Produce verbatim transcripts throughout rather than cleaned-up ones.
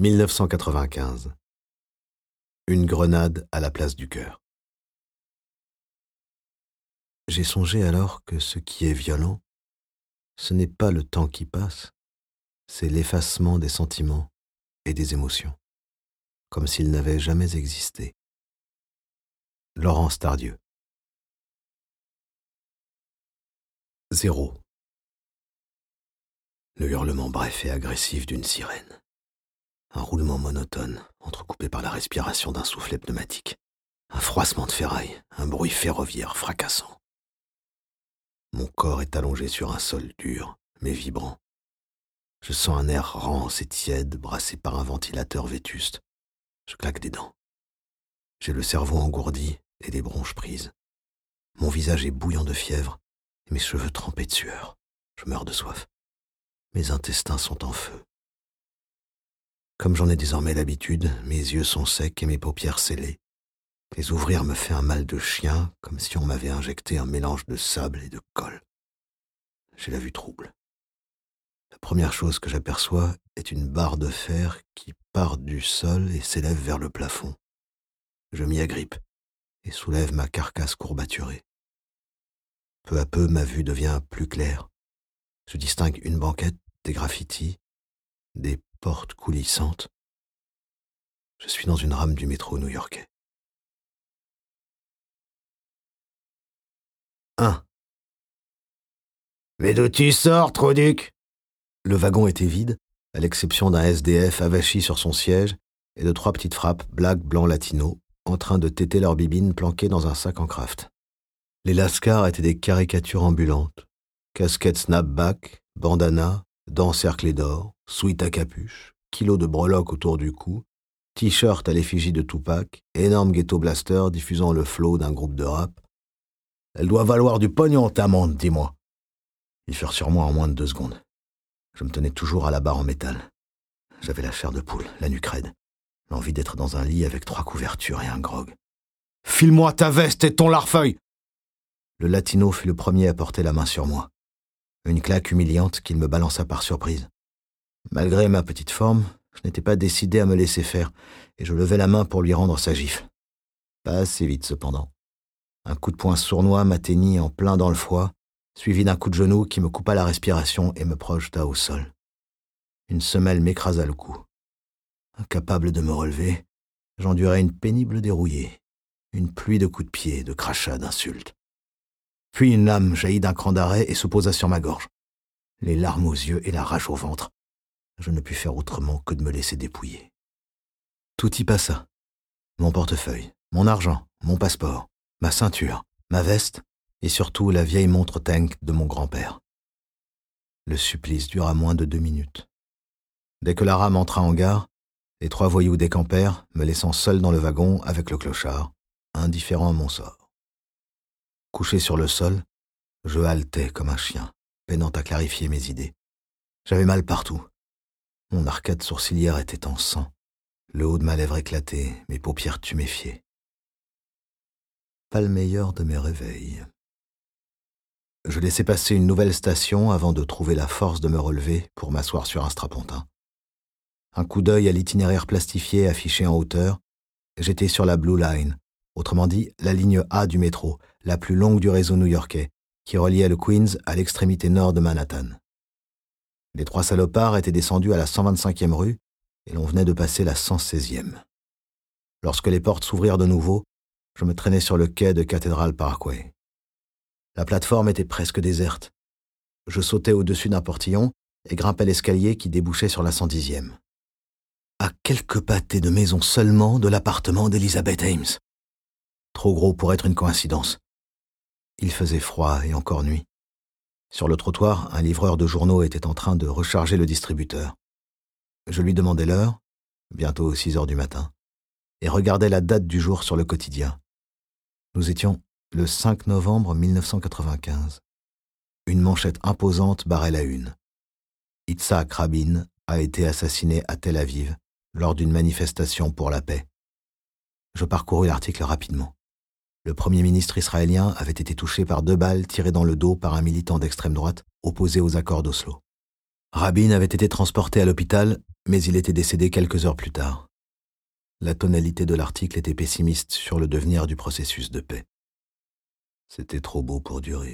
mille neuf cent quatre-vingt-quinze. Une grenade à la place du cœur. J'ai songé alors que ce qui est violent, ce n'est pas le temps qui passe, c'est l'effacement des sentiments et des émotions, comme s'ils n'avaient jamais existé. Laurence Tardieu. Zéro. Le hurlement bref et agressif d'une sirène. Un roulement monotone, entrecoupé par la respiration d'un soufflet pneumatique. Un froissement de ferraille, un bruit ferroviaire fracassant. Mon corps est allongé sur un sol dur, mais vibrant. Je sens un air rance et tiède, brassé par un ventilateur vétuste. Je claque des dents. J'ai le cerveau engourdi et les bronches prises. Mon visage est bouillant de fièvre et mes cheveux trempés de sueur. Je meurs de soif. Mes intestins sont en feu. Comme j'en ai désormais l'habitude, mes yeux sont secs et mes paupières scellées. Les ouvrir me fait un mal de chien, comme si on m'avait injecté un mélange de sable et de colle. J'ai la vue trouble. La première chose que j'aperçois est une barre de fer qui part du sol et s'élève vers le plafond. Je m'y agrippe et soulève ma carcasse courbaturée. Peu à peu, ma vue devient plus claire. Je distingue une banquette, des graffitis, des portes coulissantes. Je suis dans une rame du métro new-yorkais. un. Mais d'où tu sors, Troduc ? Le wagon était vide, à l'exception d'un S D F avachi sur son siège et de trois petites frappes black, blanc, latino, en train de téter leurs bibines planquées dans un sac en craft. Les lascars étaient des caricatures ambulantes. Casquettes snapback, bandana, dents cerclées d'or, sweat à capuche, kilos de breloques autour du cou, t-shirt à l'effigie de Tupac, énorme ghetto blaster diffusant le flow d'un groupe de rap. Elle doit valoir du pognon, ta amende, dis-moi. Ils furent sur moi en moins de deux secondes. Je me tenais toujours à la barre en métal. J'avais la chair de poule, la nuque raide, l'envie d'être dans un lit avec trois couvertures et un grog. « File-moi ta veste et ton larfeuille !» Le latino fut le premier à porter la main sur moi. Une claque humiliante qu'il me balança par surprise. Malgré ma petite forme, je n'étais pas décidé à me laisser faire, et je levai la main pour lui rendre sa gifle. Pas assez vite, cependant. Un coup de poing sournois m'atteignit en plein dans le foie, suivi d'un coup de genou qui me coupa la respiration et me projeta au sol. Une semelle m'écrasa le cou. Incapable de me relever, j'endurai une pénible dérouillée, une pluie de coups de pied, de crachats, d'insultes. Puis une lame jaillit d'un cran d'arrêt et se posa sur ma gorge. Les larmes aux yeux et la rage au ventre. Je ne pus faire autrement que de me laisser dépouiller. Tout y passa. Mon portefeuille, mon argent, mon passeport, ma ceinture, ma veste et surtout la vieille montre tank de mon grand-père. Le supplice dura moins de deux minutes. Dès que la rame entra en gare, les trois voyous décampèrent, me laissant seul dans le wagon avec le clochard, indifférent à mon sort. Couché sur le sol, je haletais comme un chien, peinant à clarifier mes idées. J'avais mal partout. Mon arcade sourcilière était en sang, le haut de ma lèvre éclaté, mes paupières tuméfiées. Pas le meilleur de mes réveils. Je laissai passer une nouvelle station avant de trouver la force de me relever pour m'asseoir sur un strapontin. Un coup d'œil à l'itinéraire plastifié affiché en hauteur, j'étais sur la Blue Line, autrement dit la ligne A du métro, la plus longue du réseau new-yorkais, qui reliait le Queens à l'extrémité nord de Manhattan. Les trois salopards étaient descendus à la cent vingt-cinquième rue et l'on venait de passer la cent seizième. Lorsque les portes s'ouvrirent de nouveau, je me traînais sur le quai de Cathedral Parkway. La plateforme était presque déserte. Je sautais au-dessus d'un portillon et grimpais l'escalier qui débouchait sur la cent dixième. À quelques pâtés de maison seulement de l'appartement d'Elizabeth Ames. Trop gros pour être une coïncidence. Il faisait froid et encore nuit. Sur le trottoir, un livreur de journaux était en train de recharger le distributeur. Je lui demandai l'heure, bientôt six heures du matin, et regardai la date du jour sur le quotidien. Nous étions le cinq novembre mille neuf cent quatre-vingt-quinze. Une manchette imposante barrait la une. Yitzhak Rabin a été assassiné à Tel Aviv lors d'une manifestation pour la paix. Je parcourus l'article rapidement. Le premier ministre israélien avait été touché par deux balles tirées dans le dos par un militant d'extrême droite opposé aux accords d'Oslo. Rabin avait été transporté à l'hôpital Mais il était décédé quelques heures plus tard. La tonalité de l'article était pessimiste sur le devenir du processus de paix. C'était trop beau pour durer.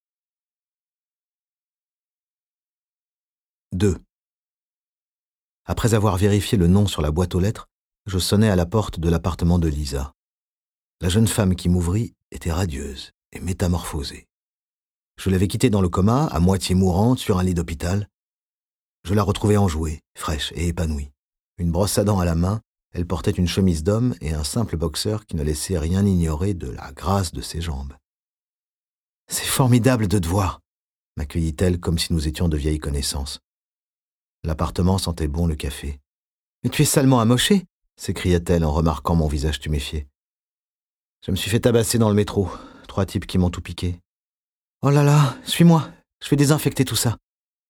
deux. Après avoir vérifié le nom sur la boîte aux lettres, je sonnai à la porte de l'appartement de Lisa. La jeune femme qui m'ouvrit était radieuse et métamorphosée. Je l'avais quittée dans le coma, à moitié mourante, sur un lit d'hôpital. Je la retrouvai enjouée, fraîche et épanouie. Une brosse à dents à la main, elle portait une chemise d'homme et un simple boxeur qui ne laissait rien ignorer de la grâce de ses jambes. « C'est formidable de te voir !» m'accueillit-elle comme si nous étions de vieilles connaissances. L'appartement sentait bon le café. « Mais tu es salement amoché !» s'écria-t-elle en remarquant mon visage tuméfié. Je me suis fait tabasser dans le métro, trois types qui m'ont tout piqué. « Oh là là, suis-moi, je vais désinfecter tout ça. »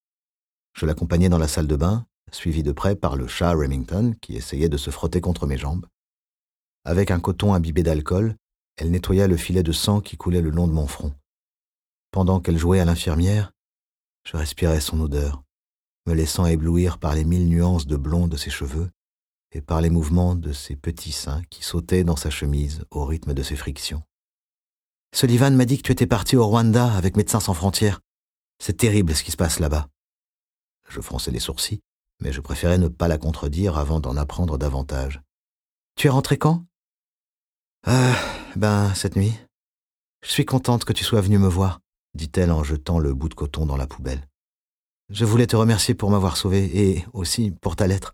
Je l'accompagnai dans la salle de bain, suivi de près par le chat Remington qui essayait de se frotter contre mes jambes. Avec un coton imbibé d'alcool, elle nettoya le filet de sang qui coulait le long de mon front. Pendant qu'elle jouait à l'infirmière, je respirais son odeur, me laissant éblouir par les mille nuances de blond de ses cheveux et par les mouvements de ses petits seins qui sautaient dans sa chemise au rythme de ses frictions. « Sullivan m'a dit que tu étais parti au Rwanda avec Médecins sans frontières. C'est terrible ce qui se passe là-bas. » Je fronçai les sourcils, mais je préférais ne pas la contredire avant d'en apprendre davantage. « Tu es rentré quand ?»« Euh, ben, cette nuit. Je suis contente que tu sois venu me voir, » dit-elle en jetant le bout de coton dans la poubelle. « Je voulais te remercier pour m'avoir sauvé et aussi pour ta lettre. »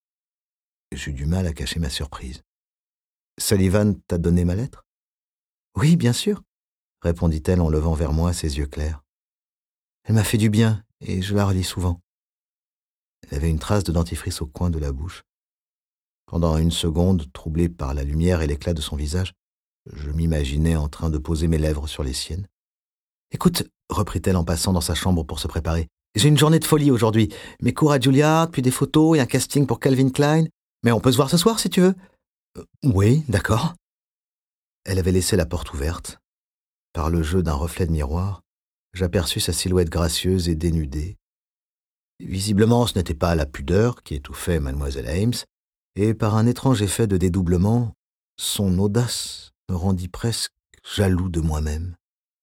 J'eus du mal à cacher ma surprise. « Sullivan t'a donné ma lettre ?»« Oui, bien sûr, » répondit-elle en levant vers moi ses yeux clairs. « Elle m'a fait du bien et je la relis souvent. » Elle avait une trace de dentifrice au coin de la bouche. Pendant une seconde, troublé par la lumière et l'éclat de son visage, je m'imaginais en train de poser mes lèvres sur les siennes. « Écoute, » reprit-elle en passant dans sa chambre pour se préparer, « j'ai une journée de folie aujourd'hui. Mes cours à Juilliard, puis des photos et un casting pour Calvin Klein. Mais on peut se voir ce soir si tu veux. Euh, »« Oui, d'accord. » Elle avait laissé la porte ouverte. Par le jeu d'un reflet de miroir, j'aperçus sa silhouette gracieuse et dénudée. Visiblement, ce n'était pas la pudeur qui étouffait mademoiselle Ames, et par un étrange effet de dédoublement, son audace me rendit presque jaloux de moi-même.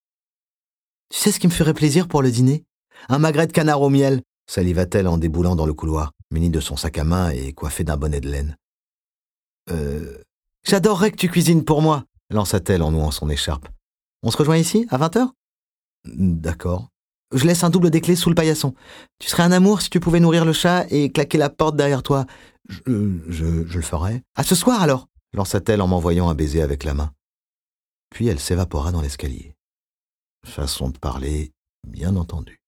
« Tu sais ce qui me ferait plaisir pour le dîner ? Un magret de canard au miel !» saliva-t-elle en déboulant dans le couloir, munie de son sac à main et coiffée d'un bonnet de laine. « Euh... J'adorerais que tu cuisines pour moi !» lança-t-elle en nouant son écharpe. « On se rejoint ici, à vingt heures ? » ?»« D'accord. Je laisse un double des clés sous le paillasson. Tu serais un amour si tu pouvais nourrir le chat et claquer la porte derrière toi. Je, je, je le ferais. À ce soir alors !» lança-t-elle en m'envoyant un baiser avec la main. Puis elle s'évapora dans l'escalier. Façon de parler, bien entendu.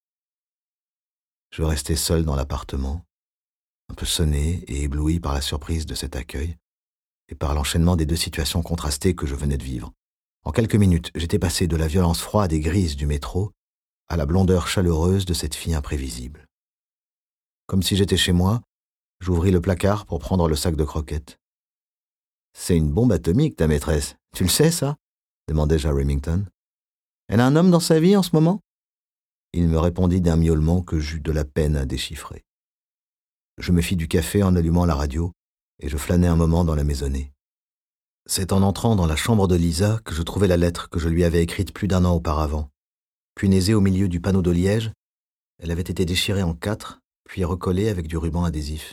Je restai seul dans l'appartement, un peu sonné et ébloui par la surprise de cet accueil et par l'enchaînement des deux situations contrastées que je venais de vivre. En quelques minutes, j'étais passé de la violence froide et grise du métro à la blondeur chaleureuse de cette fille imprévisible. Comme si j'étais chez moi, j'ouvris le placard pour prendre le sac de croquettes. « C'est une bombe atomique, ta maîtresse. Tu le sais, ça ?» demandai-je à Remington. « Elle a un homme dans sa vie en ce moment ?» Il me répondit d'un miaulement que j'eus de la peine à déchiffrer. Je me fis du café en allumant la radio et je flânai un moment dans la maisonnée. C'est en entrant dans la chambre de Lisa que je trouvai la lettre que je lui avais écrite plus d'un an auparavant. Punaisée au milieu du panneau de liège, elle avait été déchirée en quatre, puis recollée avec du ruban adhésif.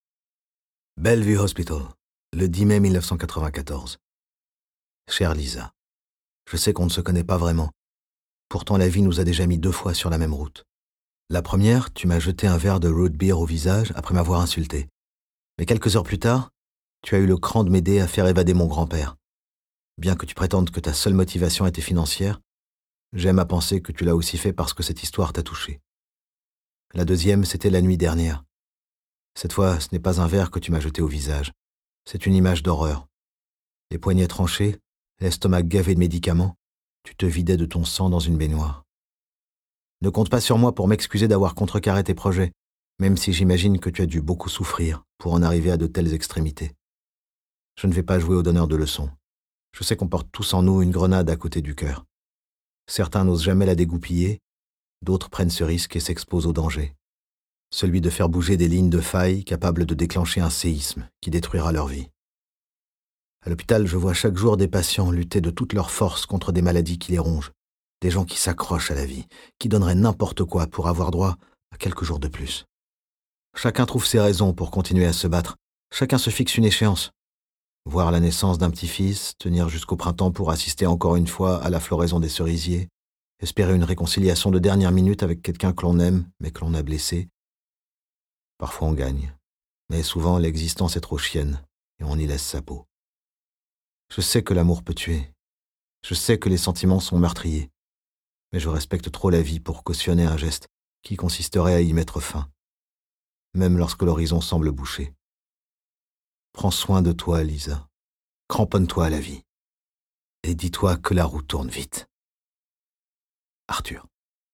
« Bellevue Hospital, le dix mai mille neuf cent quatre-vingt-quatorze. Chère Lisa, je sais qu'on ne se connaît pas vraiment. Pourtant, la vie nous a déjà mis deux fois sur la même route. La première, tu m'as jeté un verre de root beer au visage après m'avoir insulté. Mais quelques heures plus tard, tu as eu le cran de m'aider à faire évader mon grand-père. Bien que tu prétendes que ta seule motivation était financière, j'aime à penser que tu l'as aussi fait parce que cette histoire t'a touché. La deuxième, c'était la nuit dernière. Cette fois, ce n'est pas un verre que tu m'as jeté au visage. C'est une image d'horreur. Les poignets tranchés, l'estomac gavé de médicaments, tu te vidais de ton sang dans une baignoire. Ne compte pas sur moi pour m'excuser d'avoir contrecarré tes projets, même si j'imagine que tu as dû beaucoup souffrir pour en arriver à de telles extrémités. Je ne vais pas jouer au donneur de leçons. Je sais qu'on porte tous en nous une grenade à côté du cœur. Certains n'osent jamais la dégoupiller, d'autres prennent ce risque et s'exposent au danger. celui de faire bouger des lignes de faille capables de déclencher un séisme qui détruira leur vie. À l'hôpital, je vois chaque jour des patients lutter de toute leur force contre des maladies qui les rongent, des gens qui s'accrochent à la vie, qui donneraient n'importe quoi pour avoir droit à quelques jours de plus. Chacun trouve ses raisons pour continuer à se battre, chacun se fixe une échéance. Voir la naissance d'un petit-fils, tenir jusqu'au printemps pour assister encore une fois à la floraison des cerisiers, espérer une réconciliation de dernière minute avec quelqu'un que l'on aime mais que l'on a blessé. Parfois on gagne, mais souvent l'existence est trop chienne et on y laisse sa peau. Je sais que l'amour peut tuer, je sais que les sentiments sont meurtriers, mais je respecte trop la vie pour cautionner un geste qui consisterait à y mettre fin, même lorsque l'horizon semble bouché. Prends soin de toi, Lisa. Cramponne-toi à la vie. Et dis-toi que la roue tourne vite. Arthur.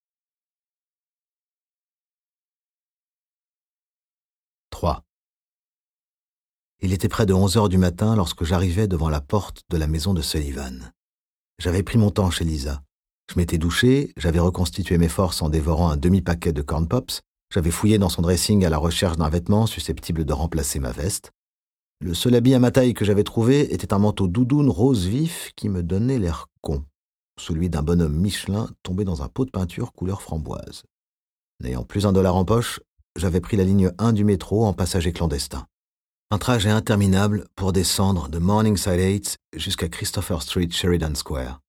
trois. Il était près de onze heures du matin lorsque j'arrivais devant la porte de la maison de Sullivan. J'avais pris mon temps chez Lisa. Je m'étais douché, j'avais reconstitué mes forces en dévorant un demi-paquet de corn pops, j'avais fouillé dans son dressing à la recherche d'un vêtement susceptible de remplacer ma veste. Le seul habit à ma taille que j'avais trouvé était un manteau doudoune rose vif qui me donnait l'air con, celui d'un bonhomme Michelin tombé dans un pot de peinture couleur framboise. N'ayant plus un dollar en poche, j'avais pris la ligne un du métro en passager clandestin. Un trajet interminable pour descendre de Morningside Heights jusqu'à Christopher Street, Sheridan Square.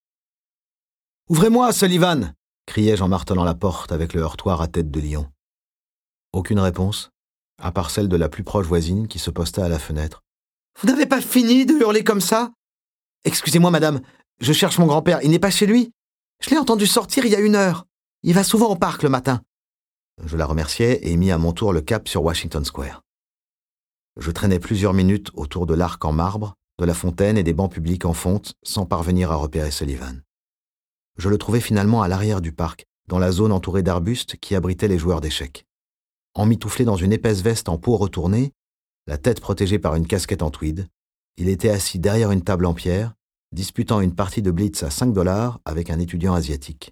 « Ouvrez-moi, Sullivan !» criai-je en martelant la porte avec le heurtoir à tête de lion. Aucune réponse, à part celle de la plus proche voisine qui se posta à la fenêtre. « Vous n'avez pas fini de hurler comme ça ? Excusez-moi, madame, je cherche mon grand-père, il n'est pas chez lui. Je l'ai entendu sortir il y a une heure. Il va souvent au parc le matin. » Je la remerciai et mis à mon tour le cap sur Washington Square. Je traînais plusieurs minutes autour de l'arc en marbre, de la fontaine et des bancs publics en fonte, sans parvenir à repérer Sullivan. Je le trouvai finalement à l'arrière du parc, dans la zone entourée d'arbustes qui abritait les joueurs d'échecs. Emmitouflé dans une épaisse veste en peau retournée, la tête protégée par une casquette en tweed, il était assis derrière une table en pierre, disputant une partie de blitz à cinq dollars avec un étudiant asiatique.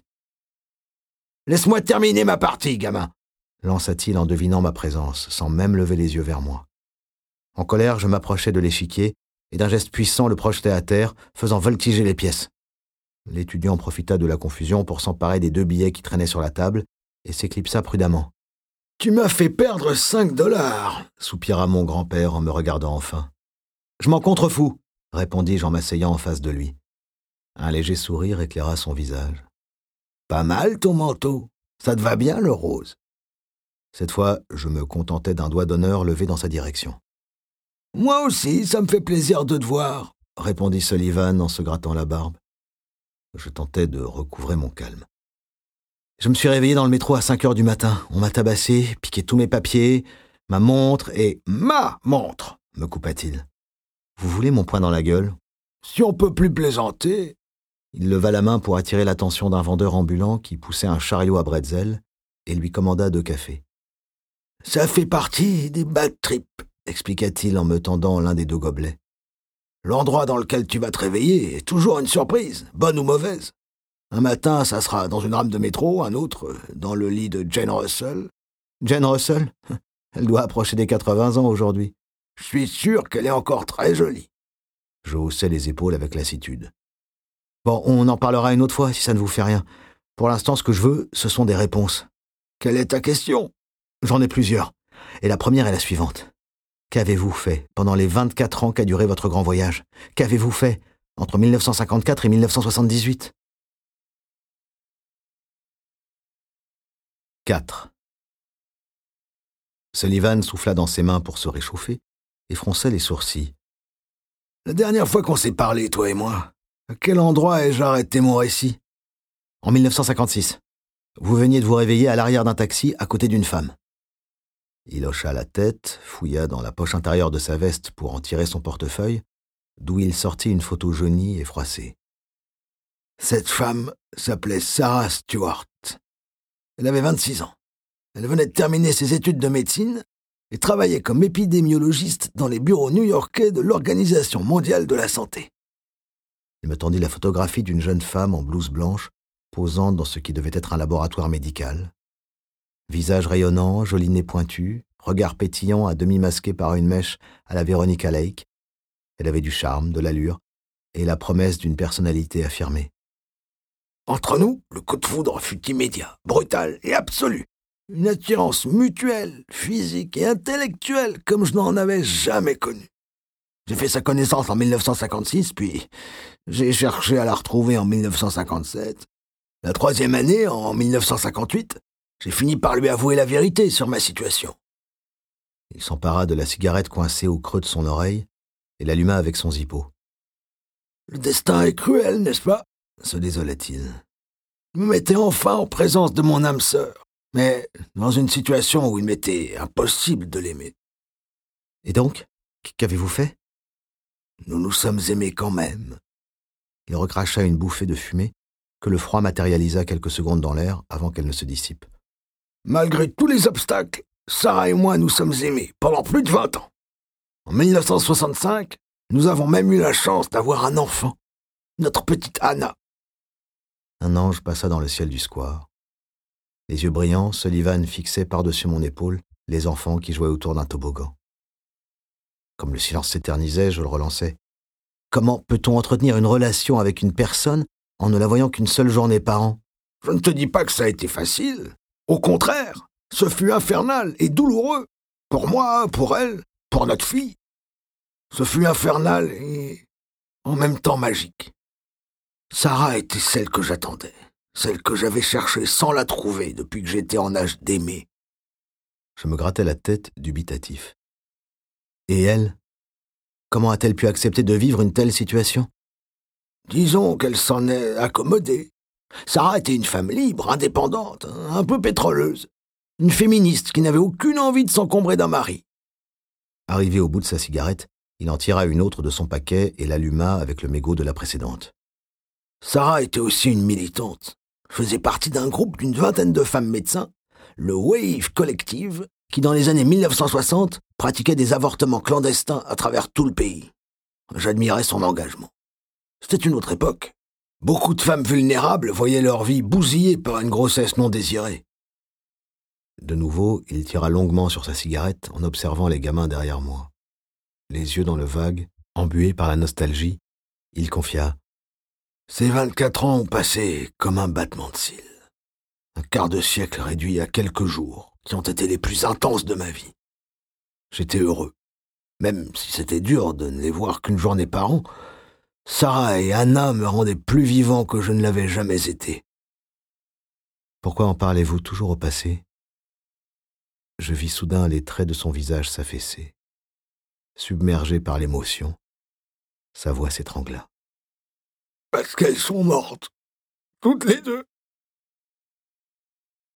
« Laisse-moi terminer ma partie, gamin !» lança-t-il en devinant ma présence, sans même lever les yeux vers moi. En colère, je m'approchai de l'échiquier et d'un geste puissant le projetai à terre, faisant voltiger les pièces. L'étudiant profita de la confusion pour s'emparer des deux billets qui traînaient sur la table et s'éclipsa prudemment. « Tu m'as fait perdre cinq dollars !» soupira mon grand-père en me regardant enfin. « Je m'en contrefous !» répondis-je en m'asseyant en face de lui. Un léger sourire éclaira son visage. « Pas mal ton manteau, ça te va bien le rose !» Cette fois, je me contentais d'un doigt d'honneur levé dans sa direction. « Moi aussi, ça me fait plaisir de te voir !» répondit Sullivan en se grattant la barbe. Je tentais de recouvrer mon calme. Je me suis réveillé dans le métro à cinq heures du matin. On m'a tabassé, piqué tous mes papiers, ma montre et... « Ma montre !» me coupa-t-il. « Vous voulez mon poing dans la gueule ?»« Si on peut plus plaisanter !» Il leva la main pour attirer l'attention d'un vendeur ambulant qui poussait un chariot à bretzel et lui commanda deux cafés. « Ça fait partie des bad trips !» expliqua-t-il en me tendant l'un des deux gobelets. « L'endroit dans lequel tu vas te réveiller est toujours une surprise, bonne ou mauvaise. Un matin, ça sera dans une rame de métro, un autre, dans le lit de Jane Russell. »« Jane Russell ? Elle doit approcher des quatre-vingts ans aujourd'hui. »« Je suis sûr qu'elle est encore très jolie. » Je haussai les épaules avec lassitude. « Bon, on en parlera une autre fois, si ça ne vous fait rien. Pour l'instant, ce que je veux, ce sont des réponses. »« Quelle est ta question ? » ?»« J'en ai plusieurs. Et la première est la suivante. Qu'avez-vous fait pendant les vingt-quatre ans qu'a duré votre grand voyage ? Qu'avez-vous fait entre mille neuf cent cinquante-quatre et mille neuf cent soixante-dix-huit ? quatre. Sullivan souffla dans ses mains pour se réchauffer et fronça les sourcils. « La dernière fois qu'on s'est parlé, toi et moi, à quel endroit ai-je arrêté mon récit ? » ?»« En mille neuf cent cinquante-six. Vous veniez de vous réveiller à l'arrière d'un taxi à côté d'une femme. » Il hocha la tête, fouilla dans la poche intérieure de sa veste pour en tirer son portefeuille, d'où il sortit une photo jaunie et froissée. Cette femme s'appelait Sarah Stewart. Elle avait vingt-six ans. Elle venait de terminer ses études de médecine et travaillait comme épidémiologiste dans les bureaux new-yorkais de l'Organisation mondiale de la santé. Il me tendit la photographie d'une jeune femme en blouse blanche, posant dans ce qui devait être un laboratoire médical. Visage rayonnant, joli nez pointu, regard pétillant à demi masqué par une mèche à la Veronica Lake. Elle avait du charme, de l'allure, et la promesse d'une personnalité affirmée. Entre nous, le coup de foudre fut immédiat, brutal et absolu. Une attirance mutuelle, physique et intellectuelle comme je n'en avais jamais connue. J'ai fait sa connaissance en mille neuf cent cinquante-six, puis j'ai cherché à la retrouver en mille neuf cent cinquante-sept. La troisième année, en mille neuf cent cinquante-huit, j'ai fini par lui avouer la vérité sur ma situation. Il s'empara de la cigarette coincée au creux de son oreille et l'alluma avec son zippo. « Le destin est cruel, n'est-ce pas ?» se désolait-il. « Il me mettait enfin en présence de mon âme sœur, mais dans une situation où il m'était impossible de l'aimer. » « Et donc, qu'avez-vous fait ?»« Nous nous sommes aimés quand même. » Il recracha une bouffée de fumée que le froid matérialisa quelques secondes dans l'air avant qu'elle ne se dissipe. « Malgré tous les obstacles, Sarah et moi nous sommes aimés pendant plus de vingt ans. En mille neuf cent soixante-cinq, nous avons même eu la chance d'avoir un enfant, notre petite Anna. » Un ange passa dans le ciel du square. Les yeux brillants, Sullivan fixait par-dessus mon épaule les enfants qui jouaient autour d'un toboggan. Comme le silence s'éternisait, je le relançai. « Comment peut-on entretenir une relation avec une personne en ne la voyant qu'une seule journée par an ?»« Je ne te dis pas que ça a été facile. Au contraire, ce fut infernal et douloureux. Pour moi, pour elle, pour notre fille. Ce fut infernal et en même temps magique. Sarah était celle que j'attendais, celle que j'avais cherchée sans la trouver depuis que j'étais en âge d'aimer. » Je me grattais la tête, dubitatif. « Et elle ? Comment a-t-elle pu accepter de vivre une telle situation ?» Disons qu'elle s'en est accommodée. Sarah était une femme libre, indépendante, un peu pétroleuse. Une féministe qui n'avait aucune envie de s'encombrer d'un mari. Arrivé au bout de sa cigarette, il en tira une autre de son paquet et l'alluma avec le mégot de la précédente. Sarah était aussi une militante. Faisait partie d'un groupe d'une vingtaine de femmes médecins, le Wave Collective, qui dans les années mille neuf cent soixante pratiquait des avortements clandestins à travers tout le pays. J'admirais son engagement. C'était une autre époque. Beaucoup de femmes vulnérables voyaient leur vie bousillée par une grossesse non désirée. De nouveau, il tira longuement sur sa cigarette en observant les gamins derrière moi. Les yeux dans le vague, embués par la nostalgie, il confia « Ces vingt-quatre ans ont passé comme un battement de cils. Un quart de siècle réduit à quelques jours qui ont été les plus intenses de ma vie. J'étais heureux. Même si c'était dur de ne les voir qu'une journée par an, Sarah et Anna me rendaient plus vivant que je ne l'avais jamais été. » Pourquoi en parlez-vous toujours au passé ? Je vis soudain les traits de son visage s'affaisser. Submergé par l'émotion, sa voix s'étrangla. « Parce qu'elles sont mortes, toutes les deux. »